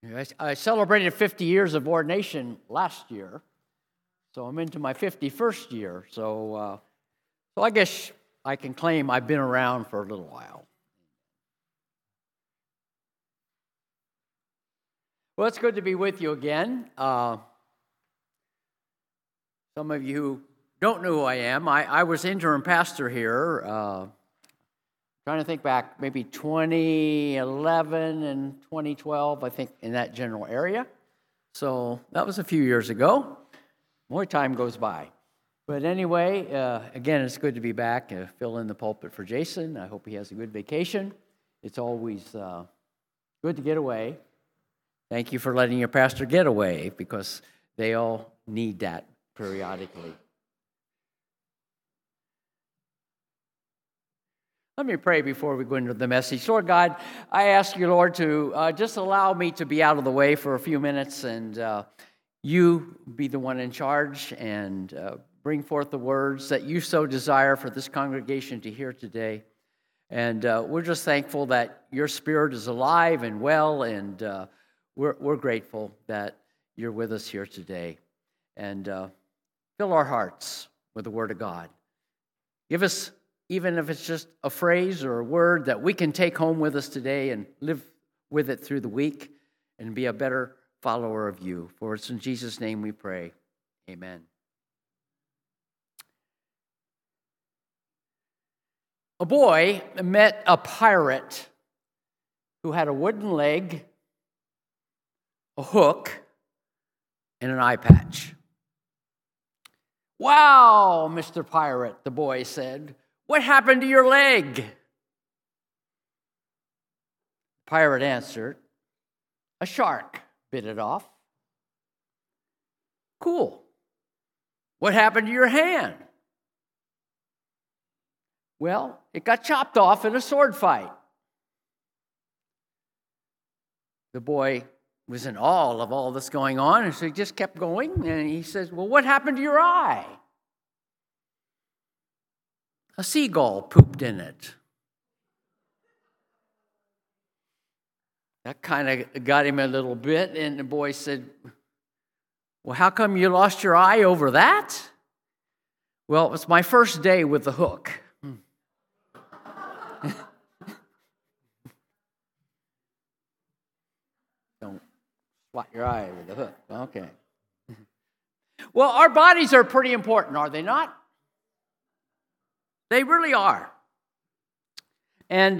I celebrated 50 years of ordination last year, so I'm into my 51st year. So I guess I can claim I've been around for a little while. Well, it's good to be with you again. Some of you who don't know who I am, I was interim pastor here. Trying to think back, maybe 2011 and 2012, I think, in that general area. So that was a few years ago. More time goes by. But anyway, again, it's good to be back, fill in the pulpit for Jason. I hope he has a good vacation. It's always good to get away. Thank you for letting your pastor get away, because they all need that periodically. Let me pray before we go into the message. Lord God, I ask you, Lord, to just allow me to be out of the way for a few minutes, and you be the one in charge, and bring forth the words that you so desire for this congregation to hear today. And we're just thankful that your Spirit is alive and well, and we're grateful that you're with us here today. And fill our hearts with the Word of God. Give us, even if it's just a phrase or a word, that we can take home with us today and live with it through the week and be a better follower of you. For it's in Jesus' name we pray. Amen. A boy met a pirate who had a wooden leg, a hook, and an eye patch. "Wow, Mr. Pirate," the boy said. "What happened to your leg?" The pirate answered, "A shark bit it off." "Cool. What happened to your hand?" "Well, it got chopped off in a sword fight." The boy was in awe of all this going on, and so he just kept going, and he says, "Well, what happened to your eye?" "A seagull pooped in it." That kind of got him a little bit, and the boy said, "Well, how come you lost your eye over that?" "Well, it was my first day with the hook." Don't swat your eye with the hook. Okay. Well, our bodies are pretty important, are they not? They really are. And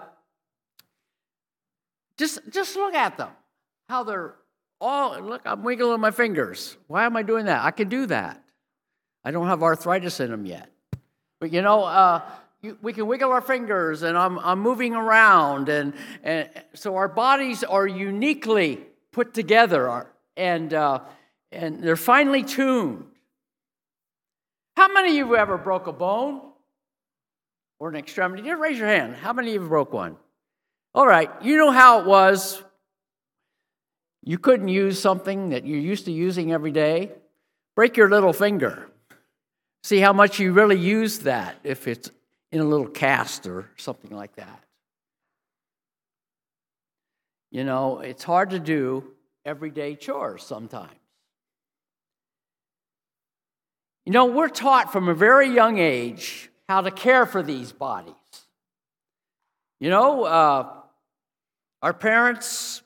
just look at them. How they're all, look, I'm wiggling my fingers. Why am I doing that? I can do that. I don't have arthritis in them yet. But we can wiggle our fingers, and I'm moving around. And so our bodies are uniquely put together, and they're finely tuned. How many of you ever broke a bone? Or an extremity? Just raise your hand. How many of you broke one? All right. You know how it was. You couldn't use something that you're used to using every day. Break your little finger. See how much you really use that if it's in a little cast or something like that. You know, it's hard to do everyday chores sometimes. You know, we're taught from a very young age how to care for these bodies. You know, our parents,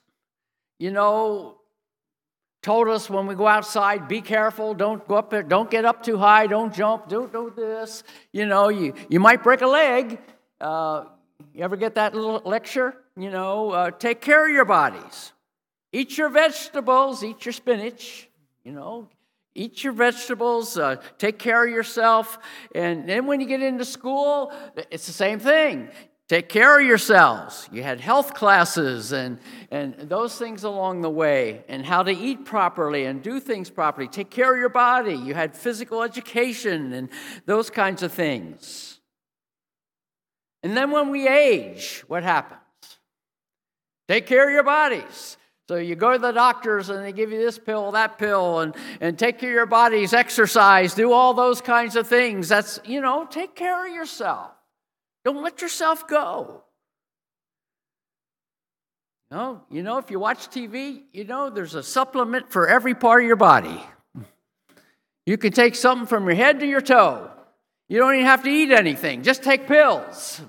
told us when we go outside, be careful, don't go up there, don't get up too high, don't jump, don't do this. You might break a leg. You ever get that little lecture? Take care of your bodies. Eat your vegetables, eat your spinach, Eat your vegetables, take care of yourself. And then when you get into school, it's the same thing. Take care of yourselves. You had health classes and those things along the way, and how to eat properly and do things properly. Take care of your body. You had physical education and those kinds of things. And then when we age, what happens? Take care of your bodies. So you go to the doctors and they give you this pill, that pill, and take care of your bodies, exercise, do all those kinds of things. That's, take care of yourself. Don't let yourself go. If you watch TV, there's a supplement for every part of your body. You can take something from your head to your toe. You don't even have to eat anything. Just take pills.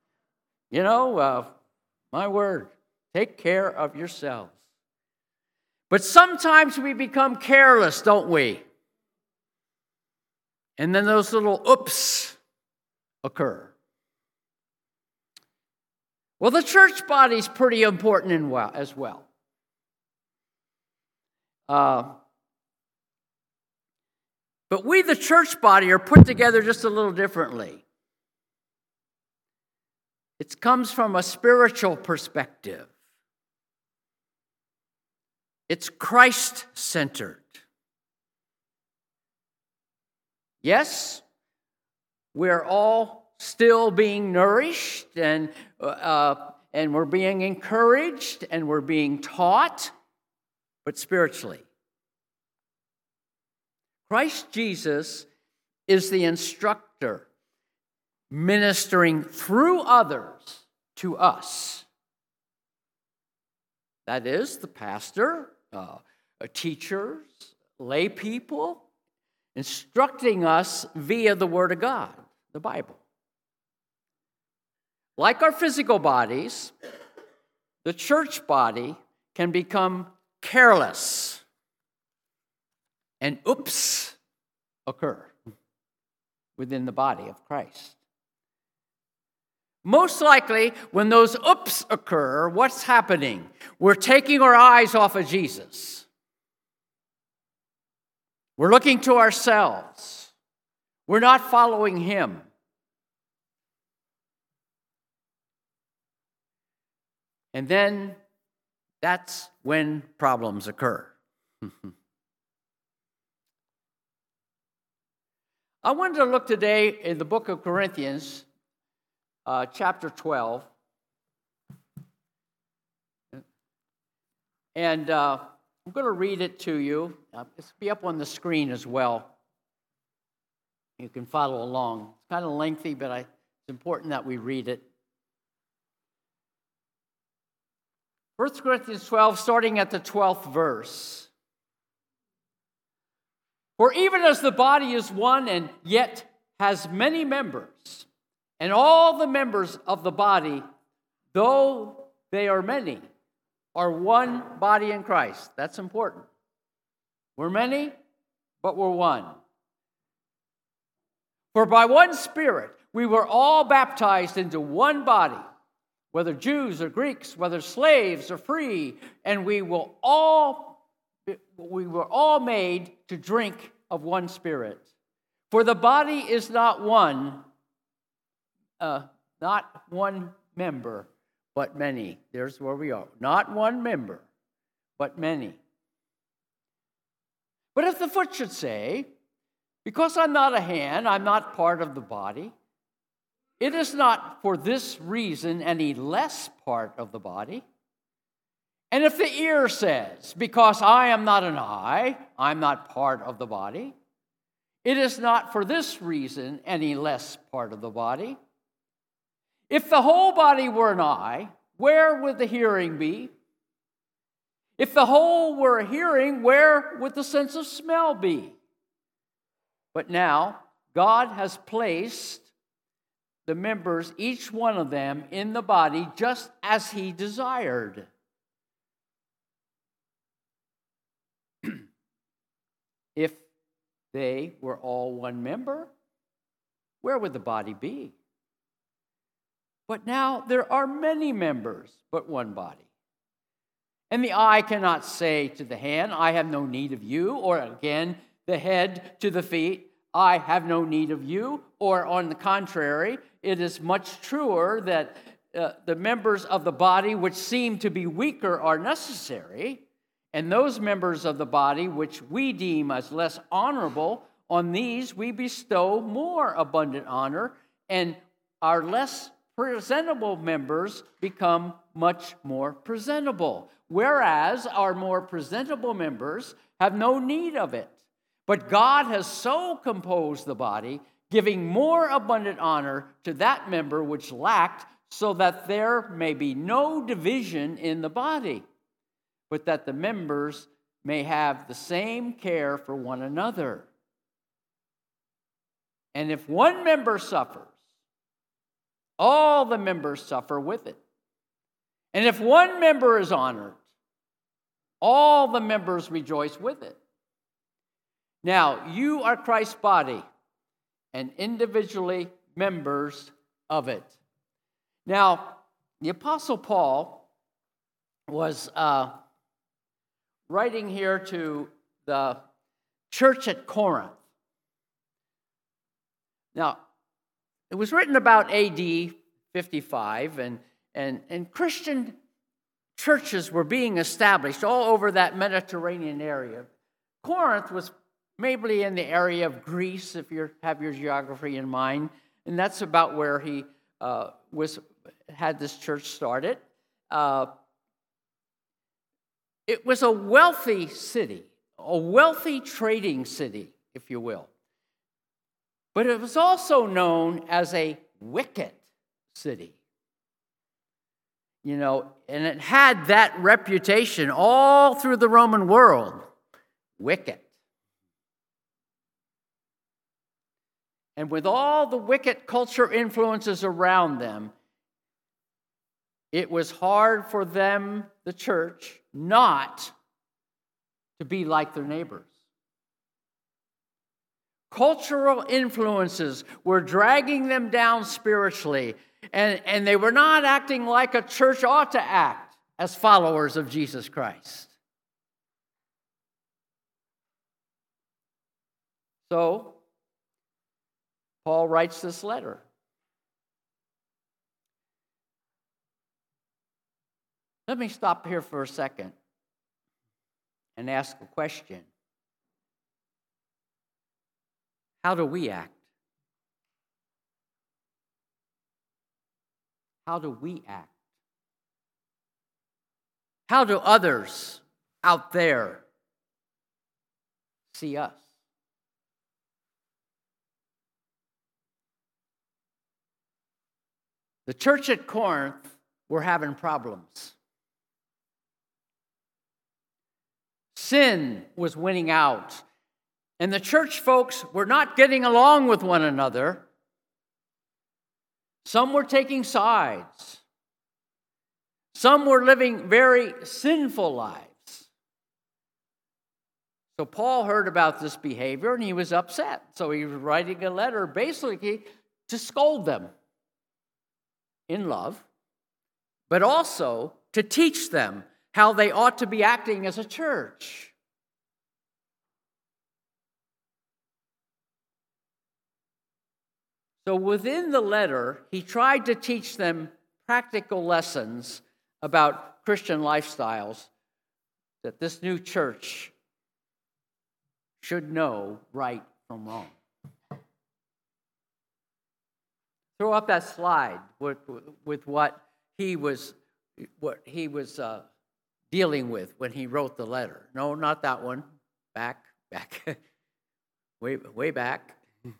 My word, take care of yourselves. But sometimes we become careless, don't we? And then those little oops occur. Well, the church body is pretty important as well. But we, the church body, are put together just a little differently. It comes from a spiritual perspective. It's Christ-centered. Yes, we're all still being nourished, and we're being encouraged, and we're being taught, but spiritually. Christ Jesus is the instructor, ministering through others to us. That is, the pastor, teachers, lay people, instructing us via the Word of God, the Bible. Like our physical bodies, the church body can become careless, and oops occur within the body of Christ. Most likely, when those oops occur, what's happening? We're taking our eyes off of Jesus. We're looking to ourselves. We're not following Him. And then that's when problems occur. I wanted to look today in the book of Corinthians, chapter 12. And I'm going to read it to you. It's be up on the screen as well. You can follow along. It's kind of lengthy, but it's important that we read it. 1 Corinthians 12, starting at the 12th verse. For even as the body is one and yet has many members, and all the members of the body, though they are many, are one body in Christ. That's important. We're many, but we're one. For by one Spirit we were all baptized into one body, whether Jews or Greeks, whether slaves or free, and we were all made to drink of one Spirit. For the body is not one member, but many. There's where we are. Not one member, but many. But if the foot should say, because I'm not a hand, I'm not part of the body, it is not for this reason any less part of the body. And if the ear says, because I am not an eye, I'm not part of the body, it is not for this reason any less part of the body. If the whole body were an eye, where would the hearing be? If the whole were a hearing, where would the sense of smell be? But now, God has placed the members, each one of them, in the body just as He desired. If they were all one member, where would the body be? But now there are many members, but one body. And the eye cannot say to the hand, I have no need of you, or again, the head to the feet, I have no need of you, or on the contrary, it is much truer that the members of the body which seem to be weaker are necessary, and those members of the body which we deem as less honorable, on these we bestow more abundant honor, and our less presentable members become much more presentable, whereas our more presentable members have no need of it. But God has so composed the body, giving more abundant honor to that member which lacked, so that there may be no division in the body, but that the members may have the same care for one another. And if one member suffers, all the members suffer with it. And if one member is honored, all the members rejoice with it. Now, you are Christ's body, and individually members of it. Now, the Apostle Paul was writing here to the church at Corinth. Now, it was written about AD 55, and Christian churches were being established all over that Mediterranean area. Corinth was maybe in the area of Greece, if you have your geography in mind, and that's about where he had this church started. It was a wealthy city, a wealthy trading city, if you will. But it was also known as a wicked city. You know, and it had that reputation all through the Roman world. Wicked. And with all the wicked culture influences around them, it was hard for them, the church, not to be like their neighbors. Cultural influences were dragging them down spiritually, and they were not acting like a church ought to act as followers of Jesus Christ. So, Paul writes this letter. Let me stop here for a second and ask a question. How do we act? How do we act? How do others out there see us? The church at Corinth were having problems. Sin was winning out, and the church folks were not getting along with one another. Some were taking sides. Some were living very sinful lives. So Paul heard about this behavior, and he was upset. So he was writing a letter basically to scold them in love, but also to teach them how they ought to be acting as a church. So within the letter, he tried to teach them practical lessons about Christian lifestyles that this new church should know right from wrong. Throw up that slide with what he was dealing with when he wrote the letter. No, not that one. Back, way back.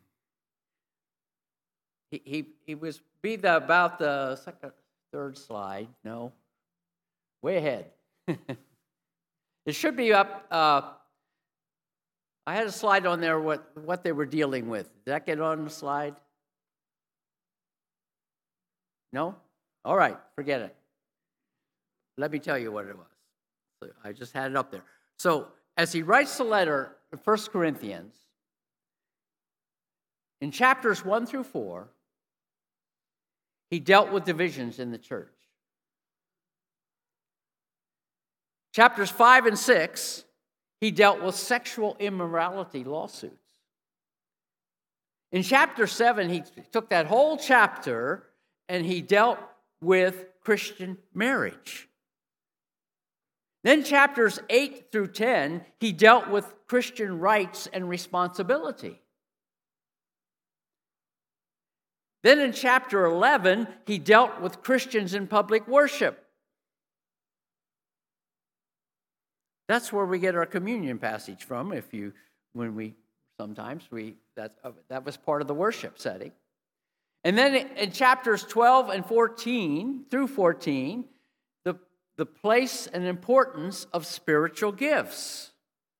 He was about the third slide. No, way ahead. It should be up. I had a slide on there what they were dealing with. Did that get on the slide? No? All right, forget it. Let me tell you what it was. So I just had it up there. So as he writes the letter in 1 Corinthians, in chapters 1 through 4, he dealt with divisions in the church. Chapters 5 and 6, he dealt with sexual immorality lawsuits. In chapter 7, he took that whole chapter and he dealt with Christian marriage. Then chapters 8 through 10, he dealt with Christian rights and responsibility. Then in chapter 11, he dealt with Christians in public worship. That's where we get our communion passage from. That was part of the worship setting. And then in chapters 12 and 14 through 14, the place and importance of spiritual gifts.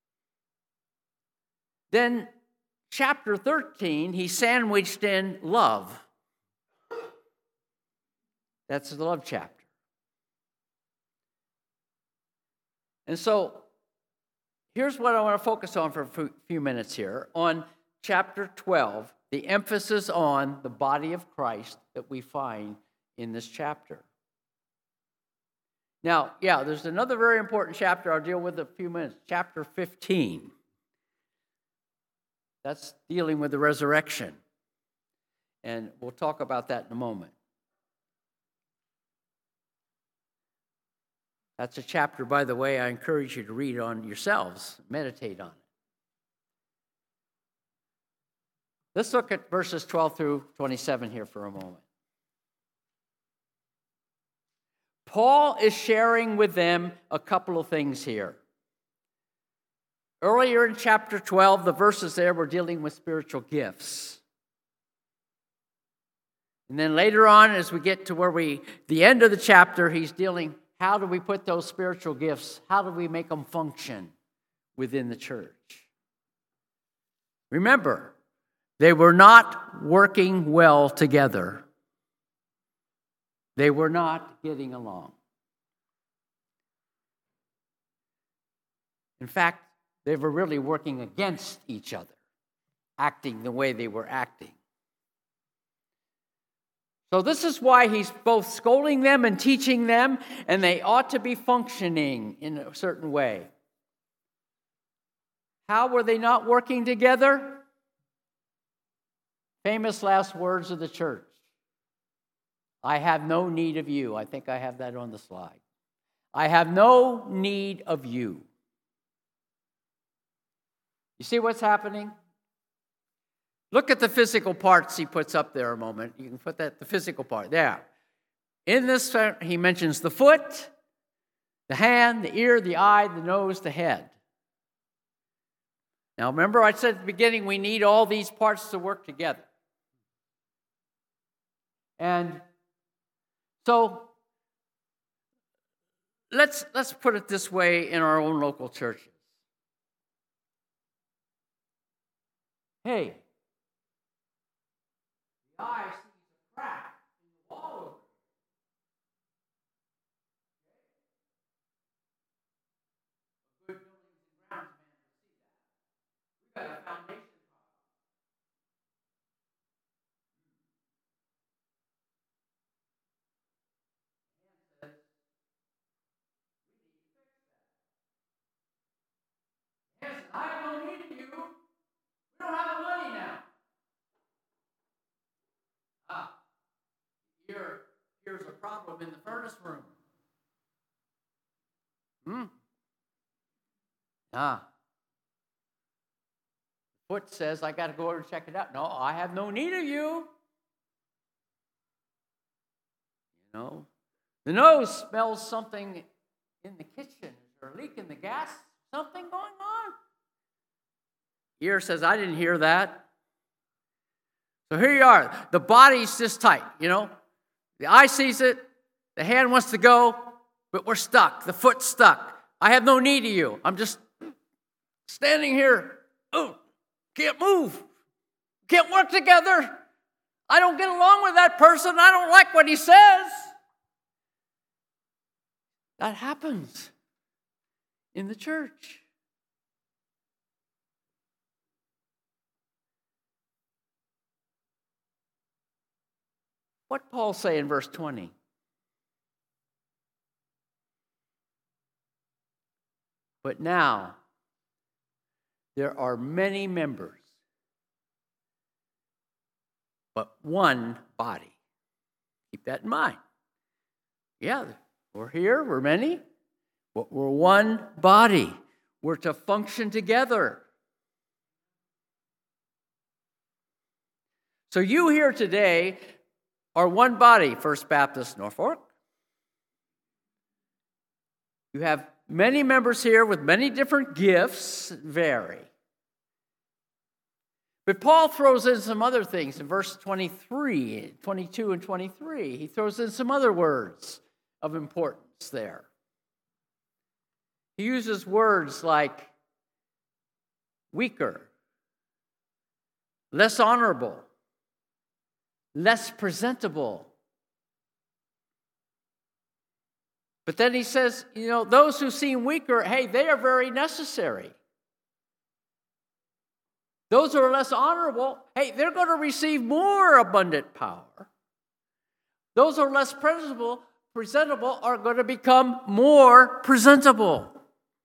Then chapter 13, he sandwiched in love. That's the love chapter. And so here's what I want to focus on for a few minutes here. On chapter 12, the emphasis on the body of Christ that we find in this chapter. Now, there's another very important chapter I'll deal with in a few minutes, chapter 15. That's dealing with the resurrection. And we'll talk about that in a moment. That's a chapter, by the way, I encourage you to read on yourselves, meditate on it. Let's look at verses 12 through 27 here for a moment. Paul is sharing with them a couple of things here. Earlier in chapter 12, the verses there were dealing with spiritual gifts. And then later on, as we get to the end of the chapter, he's dealing, how do we put those spiritual gifts, how do we make them function within the church? Remember, they were not working well together. They were not getting along. In fact, they were really working against each other, acting the way they were acting. So this is why he's both scolding them and teaching them, and they ought to be functioning in a certain way. How were they not working together? Famous last words of the church. I have no need of you. I think I have that on the slide. I have no need of you. You see what's happening? Look at the physical parts he puts up there a moment. You can put the physical part there. In this, he mentions the foot, the hand, the ear, the eye, the nose, the head. Now remember I said at the beginning we need all these parts to work together. And so let's put it this way in our own local churches. Hey, the eye sees a crack in the wall over here. A good buildings and grounds man will see that. We've got a foundation problem. Man says, we need to fix that. Man says, I have no need of you. We don't have the money now. Here's a problem in the furnace room. The foot says, I got to go over and check it out. No, I have no need of you. You know, the nose smells something in the kitchen. Is there a leak in the gas? Something going on? Ear says, I didn't hear that. So here you are. The body's just tight, you know. The eye sees it. The hand wants to go, but we're stuck. The foot's stuck. I have no need of you. I'm just standing here. Oh, can't move. Can't work together. I don't get along with that person. I don't like what he says. That happens in the church. What did Paul say in verse 20? But now, there are many members, but one body. Keep that in mind. Yeah, we're here, we're many, but we're one body. We're to function together. So you here today are one body, First Baptist Norfolk. You have many members here with many different gifts, vary. But Paul throws in some other things in verse 23, 22 and 23. He throws in some other words of importance there. He uses words like weaker, less honorable, less presentable. But then he says, those who seem weaker, hey, they are very necessary. Those who are less honorable, hey, they're going to receive more abundant power. Those who are less presentable are going to become more presentable.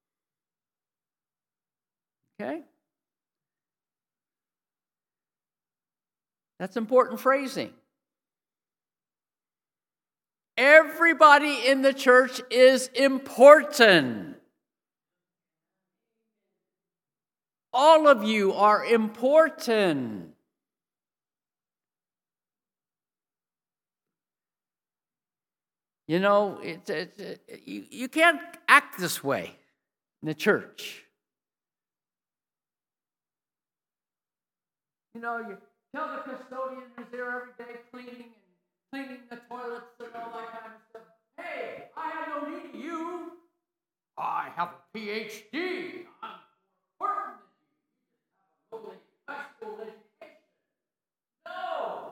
Okay? That's important phrasing. Everybody in the church is important. All of you are important. You can't act this way in the church. You tell the custodian who's there every day cleaning the toilets and all that kind of stuff. Hey, I have no need of you. I have a PhD. I'm important than you. High school education. No.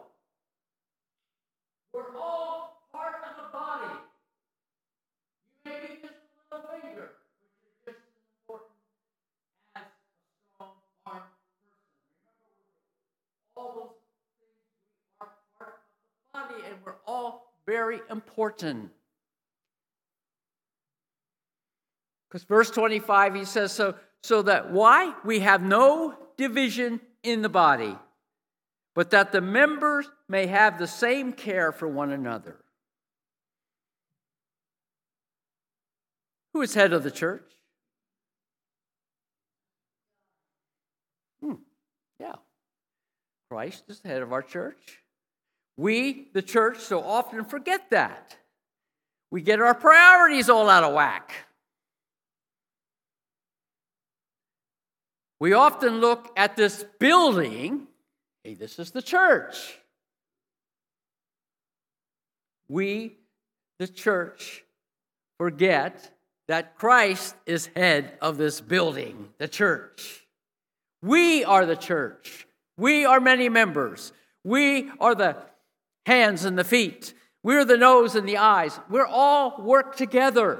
We're all part of the body. You may be just a little finger, which is just as important as a strong arm person. Remember, all those things, we are part of the body, and we're all very important. Because verse 25, he says, so that why? We have no division in the body, but that the members may have the same care for one another. Who is head of the church? Yeah. Christ is the head of our church. We, the church, so often forget that. We get our priorities all out of whack. We often look at this building, hey, this is the church. We, the church, forget that Christ is head of this building, the church. We are the church. We are many members. We are the hands and the feet. We're the nose and the eyes. We're all work together.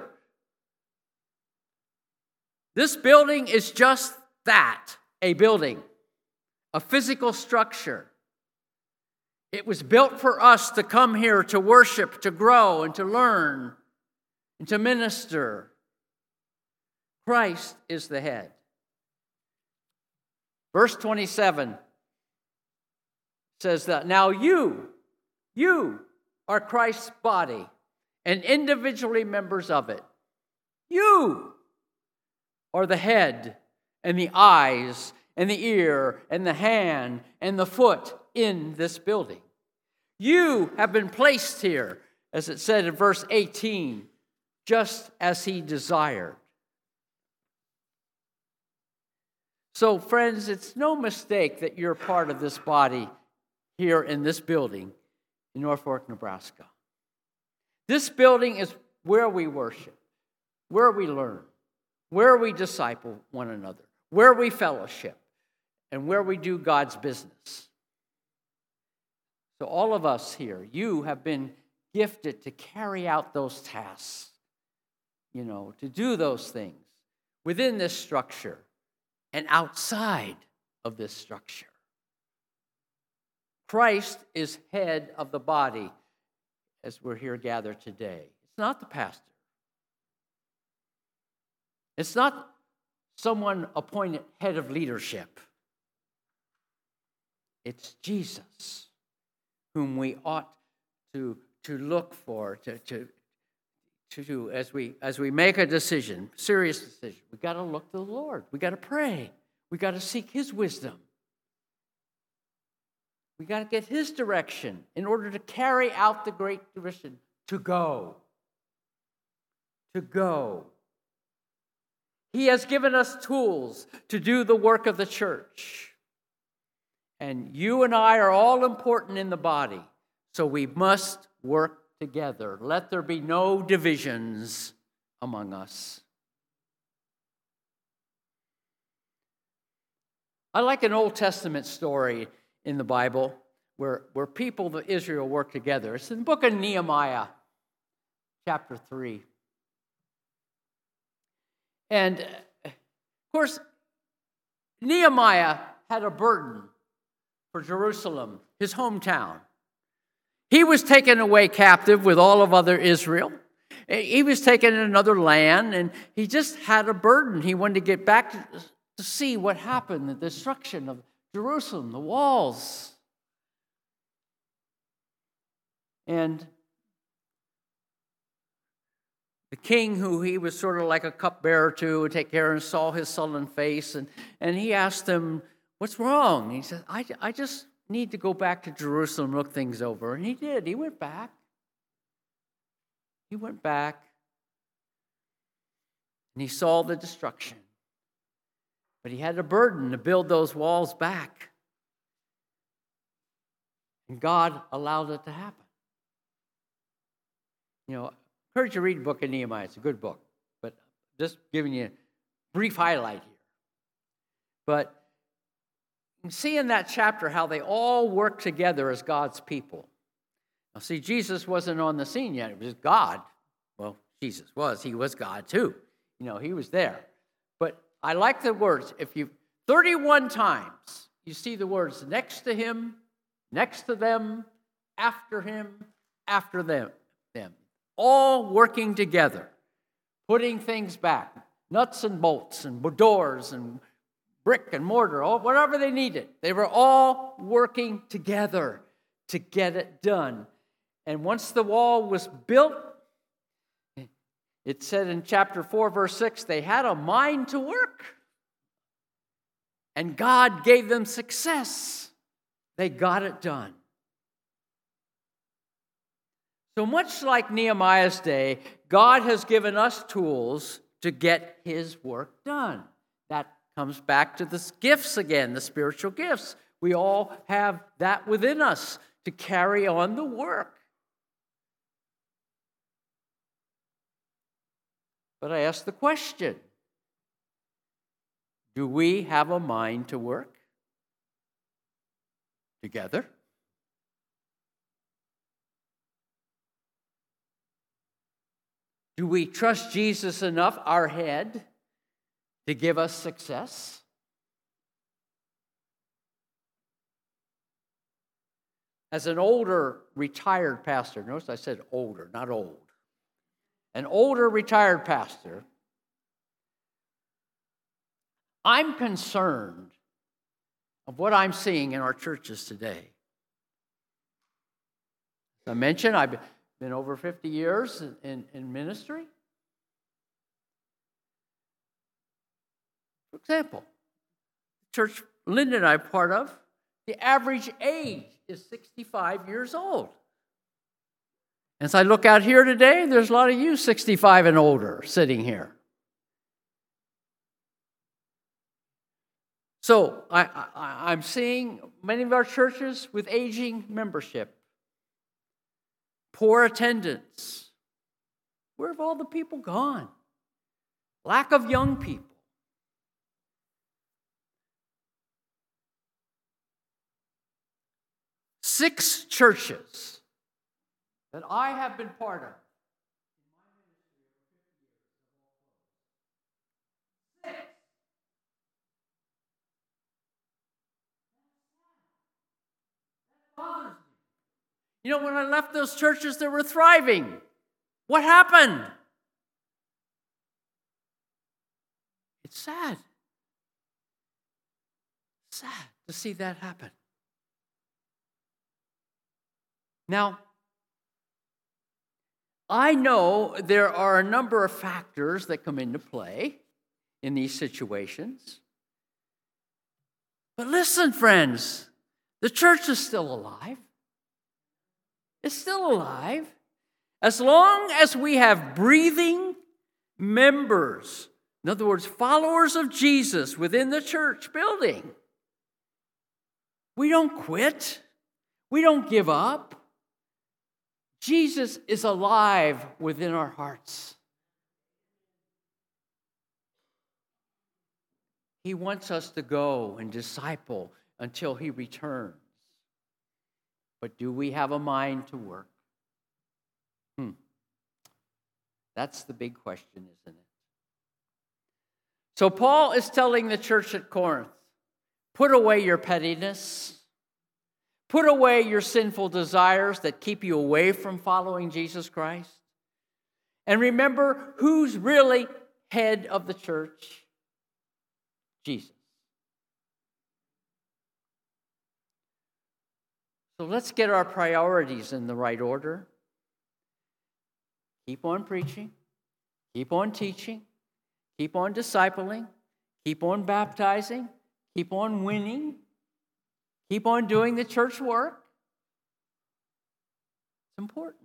This building is just that, a building, a physical structure. It was built for us to come here to worship, to grow, and to learn, and to minister. Christ is the head. Verse 27 says that, now you are Christ's body and individually members of it. You are the head and the eyes and the ear and the hand and the foot in this building. You have been placed here, as it said in verse 18, just as he desired. So, friends, it's no mistake that you're part of this body here in this building in Norfolk, Nebraska. This building is where we worship, where we learn, where we disciple one another, where we fellowship, and where we do God's business. So all of us here, you have been gifted to carry out those tasks, to do those things within this structure and outside of this structure. Christ is head of the body as we're here gathered today. It's not the pastor. It's not someone appointed head of leadership. It's Jesus, whom we ought to look for, to as we make a decision, serious decision. We got to look to the Lord. We got to pray. We got to seek His wisdom. We got to get His direction in order to carry out the Great Commission to go. To go. He has given us tools to do the work of the church. And you and I are all important in the body, so we must work together. Let there be no divisions among us. I like an Old Testament story in the Bible where people of Israel work together. It's in the book of Nehemiah, chapter 3. And, of course, Nehemiah had a burden for Jerusalem, his hometown. He was taken away captive with all of other Israel. He was taken in another land, and he just had a burden. He wanted to get back to see what happened, the destruction of Jerusalem, the walls. And the king, who he was sort of like a cupbearer to, would take care and saw his sullen face, and he asked him, "What's wrong?" He said, I just need to go back to Jerusalem, look things over. And he did. He went back. He went back, and he saw the destruction. But he had a burden to build those walls back. And God allowed it to happen. You know, I encourage you to read the book of Nehemiah. It's a good book. But just giving you a brief highlight here. But you can see in that chapter how they all work together as God's people. Now, see, Jesus wasn't on the scene yet. It was God. Well, Jesus was. He was God, too. You know, he was there. But I like the words. 31 times, you see the words next to him, next to them, after him, after them. All working together, putting things back, nuts and bolts and doors and brick and mortar, whatever they needed. They were all working together to get it done. And once the wall was built, it said in chapter 4, verse 6, they had a mind to work. And God gave them success. They got it done. So much like Nehemiah's day, God has given us tools to get his work done. That comes back to the gifts again, the spiritual gifts. We all have that within us to carry on the work. But I ask the question, do we have a mind to work together? Do we trust Jesus enough, our head, to give us success? As an older retired pastor, notice I said older, not old. An older retired pastor, I'm concerned of what I'm seeing in our churches today. As I mentioned, I've been over 50 years in ministry. For example, the church Linda and I are part of, the average age is 65 years old. As I look out here today, there's a lot of you 65 and older sitting here. So I'm seeing many of our churches with aging membership, poor attendance. Where have all the people gone? Lack of young people. Six churches that I have been part of. You know, when I left those churches, they were thriving. What happened? It's sad. Sad to see that happen. Now, I know there are a number of factors that come into play in these situations. But listen, friends, the church is still alive. It's still alive. As long as we have breathing members, in other words, followers of Jesus within the church building, We don't quit. We don't give up. Jesus is alive within our hearts. He wants us to go and disciple until he returns. But do we have a mind to work? That's the big question, isn't it? So Paul is telling the church at Corinth, put away your pettiness. Put away your sinful desires that keep you away from following Jesus Christ. And remember who's really head of the church? Jesus. So let's get our priorities in the right order. Keep on preaching. Keep on teaching. Keep on discipling. Keep on baptizing. Keep on winning. Keep on doing the church work. It's important.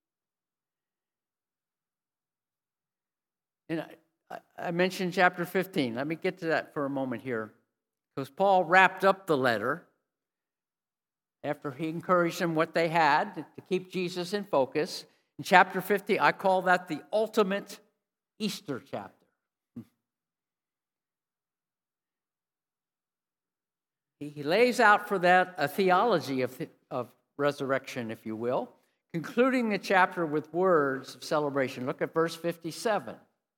And I mentioned chapter 15. Let me get to that for a moment here. Because Paul wrapped up the letter after he encouraged them what they had to keep Jesus in focus. In chapter 50, I call that the ultimate Easter chapter. He lays out for that a theology of resurrection, if you will, concluding the chapter with words of celebration. Look at verse 57.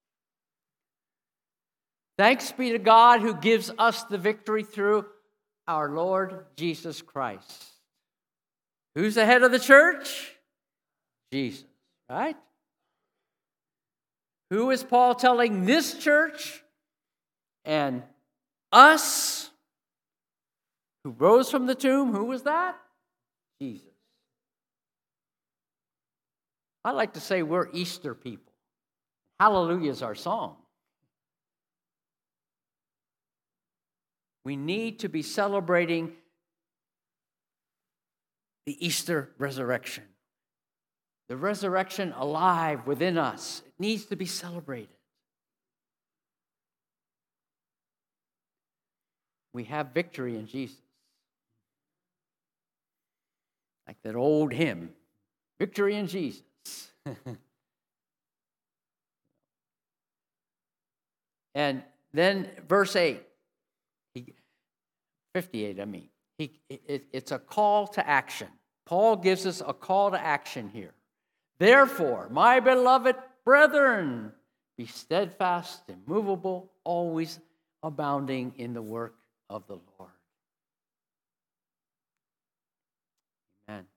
Thanks be to God who gives us the victory through our Lord Jesus Christ. Who's the head of the church? Jesus, right? Who is Paul telling this church and us who rose from the tomb? Who was that? Jesus. I like to say we're Easter people. Hallelujah is our song. We need to be celebrating the Easter resurrection. The resurrection alive within us. It needs to be celebrated. We have victory in Jesus. Like that old hymn, Victory in Jesus. And then verse 8, 58, I mean. It's a call to action. Paul gives us a call to action here. Therefore, my beloved brethren, be steadfast, immovable, always abounding in the work of the Lord. Amen.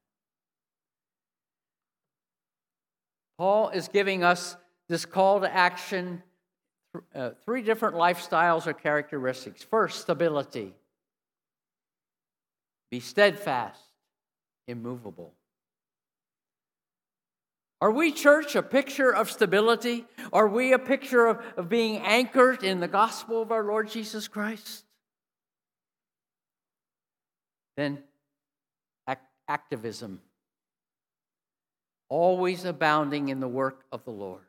Paul is giving us this call to action, three different lifestyles or characteristics. First, stability. Be steadfast, immovable. Are we, church, a picture of stability? Are we a picture of being anchored in the gospel of our Lord Jesus Christ? Then activism. Always abounding in the work of the Lord.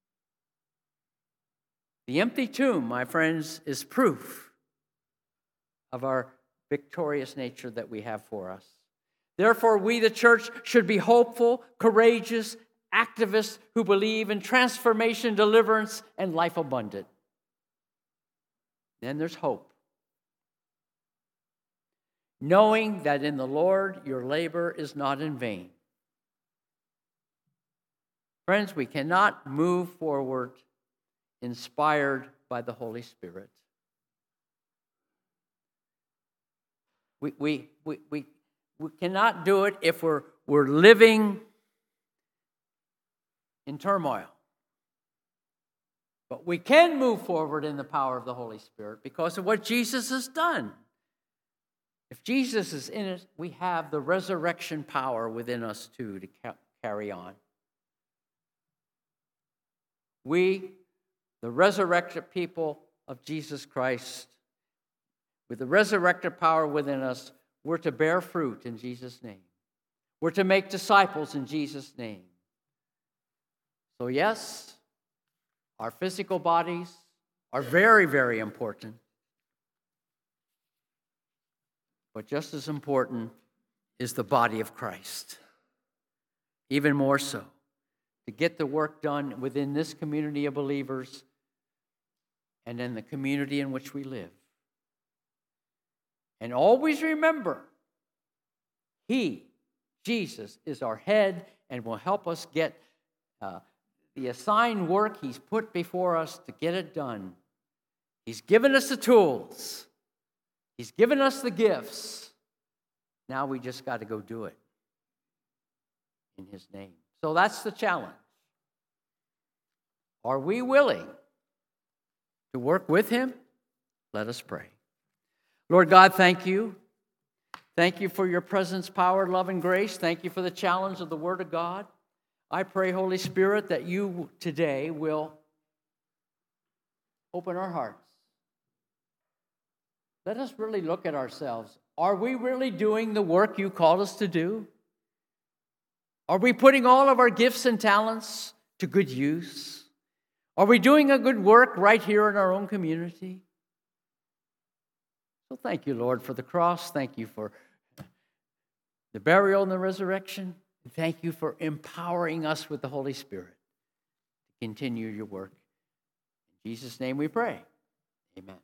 The empty tomb, my friends, is proof of our victorious nature that we have for us. Therefore, we, the church, should be hopeful, courageous, activists who believe in transformation, deliverance, and life abundant. Then there's hope. Knowing that in the Lord your labor is not in vain. Friends, we cannot move forward inspired by the Holy Spirit. We cannot do it if we're living in turmoil. But we can move forward in the power of the Holy Spirit because of what Jesus has done. If Jesus is in it, we have the resurrection power within us too to carry on. We, the resurrected people of Jesus Christ, with the resurrected power within us, we're to bear fruit in Jesus' name. We're to make disciples in Jesus' name. So yes, our physical bodies are very, very important. But just as important is the body of Christ. Even more so, to get the work done within this community of believers and in the community in which we live. And always remember, He, Jesus, is our head and will help us get the assigned work He's put before us to get it done. He's given us the tools. He's given us the gifts. Now we just got to go do it in His name. So that's the challenge. Are we willing to work with Him? Let us pray. Lord God, thank you. Thank you for your presence, power, love, and grace. Thank you for the challenge of the Word of God. I pray, Holy Spirit, that you today will open our hearts. Let us really look at ourselves. Are we really doing the work you called us to do? Are we putting all of our gifts and talents to good use? Are we doing a good work right here in our own community? So thank you, Lord, for the cross. Thank you for the burial and the resurrection. And thank you for empowering us with the Holy Spirit to continue your work. In Jesus' name we pray. Amen.